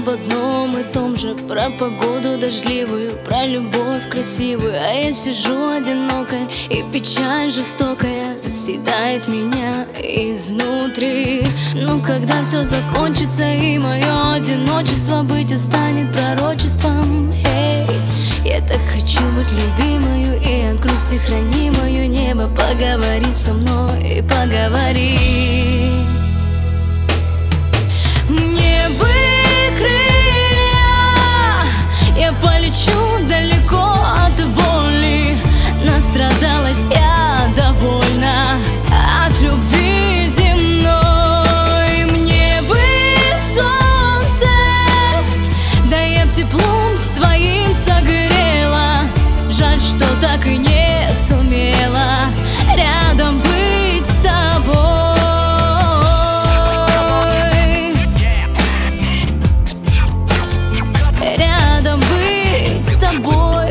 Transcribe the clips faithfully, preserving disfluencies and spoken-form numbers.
об одном и том же, про погоду дождливую, про любовь красивую. А я сижу одинокая, и печаль жестокая съедает меня изнутри. Но когда все закончится и мое одиночество быть станет пророчеством, эй, я так хочу быть любимою и от грусти хранимою. Небо, поговори со мной, поговори. Мне бы крылья, я полечу далеко от боли. Настрадалась я довольна от любви земной. Мне бы солнце, да я б теплом своим согрела. Жаль, что так и не сумела рядом быть с тобой. Рядом быть с тобой.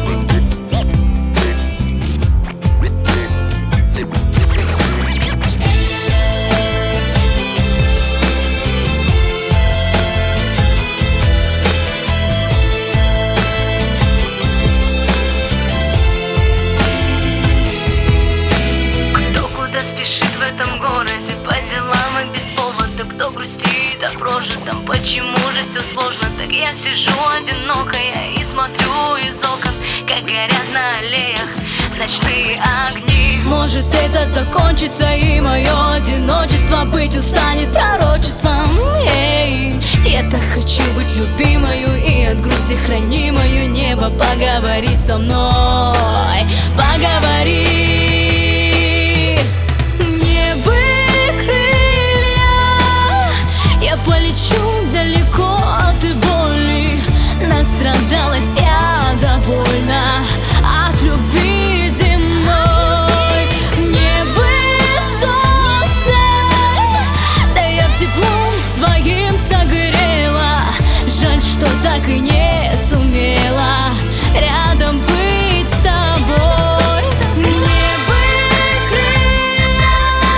В этом городе по делам и без повода. Кто грустит о прожитом, почему же все сложно? Так я сижу одинокая и смотрю из окон, как горят на аллеях ночные огни. Может, это закончится и мое одиночество быть устанет пророчеством, эй, я так хочу быть любимою и от грусти хранимою. Небо, поговори со мной, поговори. Полечу далеко от боли. Настрадалась я довольна от любви земной. Мне бы солнце, да я б теплом своим согрела. Жаль, что так и не сумела рядом быть с тобой. Мне бы крылья,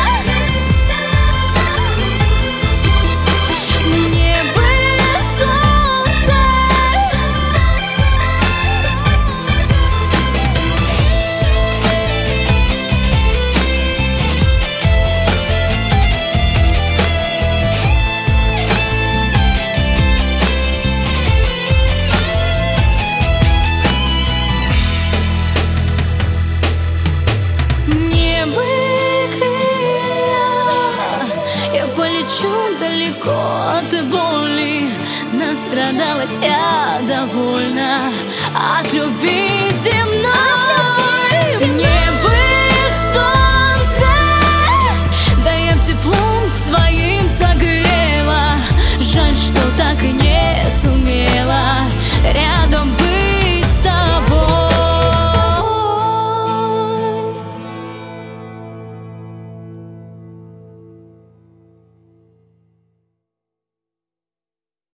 далеко от боли. Настрадалась я довольна от любви земной. Мне